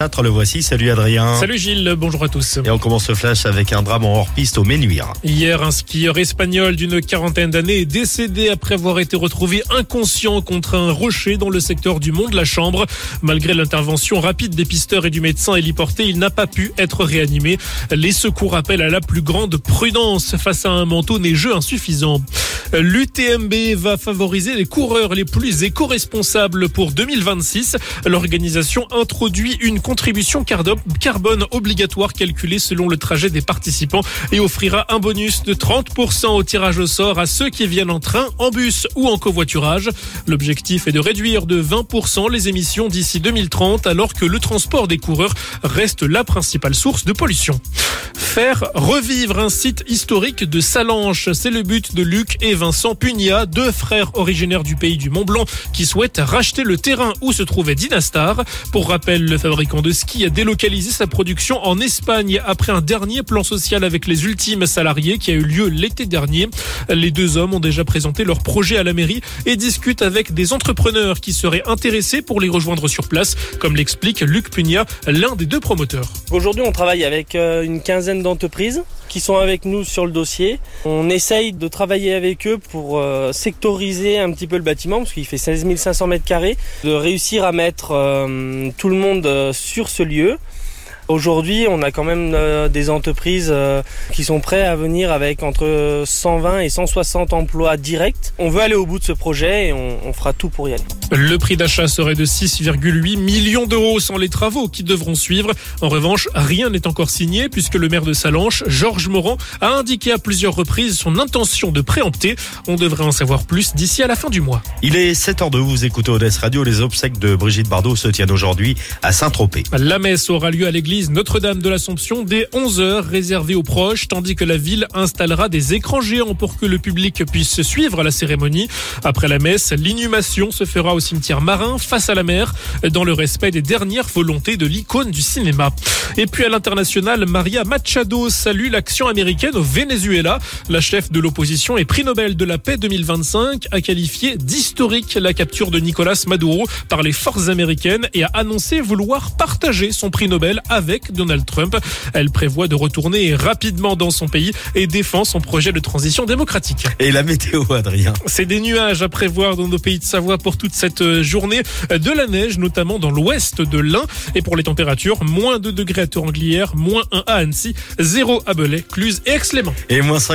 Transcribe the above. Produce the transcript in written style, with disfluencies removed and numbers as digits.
Le voici, salut Adrien. Salut Gilles, bonjour à tous. Et on commence ce flash avec un drame en hors-piste au Ménuire. Hier, un skieur espagnol d'une quarantaine d'années est décédé après avoir été retrouvé inconscient contre un rocher dans le secteur du Mont de la Chambre. Malgré l'intervention rapide des pisteurs et du médecin héliporté, il n'a pas pu être réanimé. Les secours appellent à la plus grande prudence face à un manteau neigeux insuffisant. L'UTMB va favoriser les coureurs les plus éco-responsables pour 2026. L'organisation introduit une contribution carbone obligatoire calculée selon le trajet des participants et offrira un bonus de 30% au tirage au sort à ceux qui viennent en train, en bus ou en covoiturage. L'objectif est de réduire de 20% les émissions d'ici 2030 alors que le transport des coureurs reste la principale source de pollution. Faire revivre un site historique de Sallanches, c'est le but de Luc et Vincent Pugnat, deux frères originaires du pays du Mont-Blanc qui souhaitent racheter le terrain où se trouvait Dynastar. Pour rappel, le fabricant de ski a délocalisé sa production en Espagne après un dernier plan social avec les ultimes salariés qui a eu lieu l'été dernier. Les deux hommes ont déjà présenté leur projet à la mairie et discutent avec des entrepreneurs qui seraient intéressés pour les rejoindre sur place, comme l'explique Luc Pugnat, l'un des deux promoteurs. Aujourd'hui, on travaille avec une quinzaine d'entreprises qui sont avec nous sur le dossier. On essaye de travailler avec eux pour sectoriser un petit peu le bâtiment parce qu'il fait 16 500 mètres carrés, de réussir à mettre tout le monde sur ce lieu. Aujourd'hui, on a quand même des entreprises qui sont prêtes à venir avec entre 120 et 160 emplois directs. On veut aller au bout de ce projet et on fera tout pour y aller. Le prix d'achat serait de 6,8 millions d'euros sans les travaux qui devront suivre. En revanche, rien n'est encore signé puisque le maire de Sallanches, Georges Morand, a indiqué à plusieurs reprises son intention de préempter. On devrait en savoir plus d'ici à la fin du mois. Il est 7h02, vous écoutez Odès Radio. Les obsèques de Brigitte Bardot se tiennent aujourd'hui à Saint-Tropez. La messe aura lieu à l'église Notre-Dame de l'Assomption dès 11h, réservée aux proches, tandis que la ville installera des écrans géants pour que le public puisse suivre la cérémonie. Après la messe, l'inhumation se fera au cimetière marin face à la mer, dans le respect des dernières volontés de l'icône du cinéma. Et puis à l'international, Maria Machado salue l'action américaine au Venezuela. La chef de l'opposition et prix Nobel de la paix 2025 a qualifié d'historique la capture de Nicolás Maduro par les forces américaines et a annoncé vouloir partager son prix Nobel avec Donald Trump. Elle prévoit de retourner rapidement dans son pays et défend son projet de transition démocratique. Et la météo, Adrien? C'est des nuages à prévoir dans nos pays de Savoie pour toute cette journée. De la neige, notamment dans l'ouest de l'Ain. Et pour les températures, moins 2 degrés à Toranglière, moins 1 à Annecy, 0 à Belay, Cluses et Aix-les-Bains. Et moins 5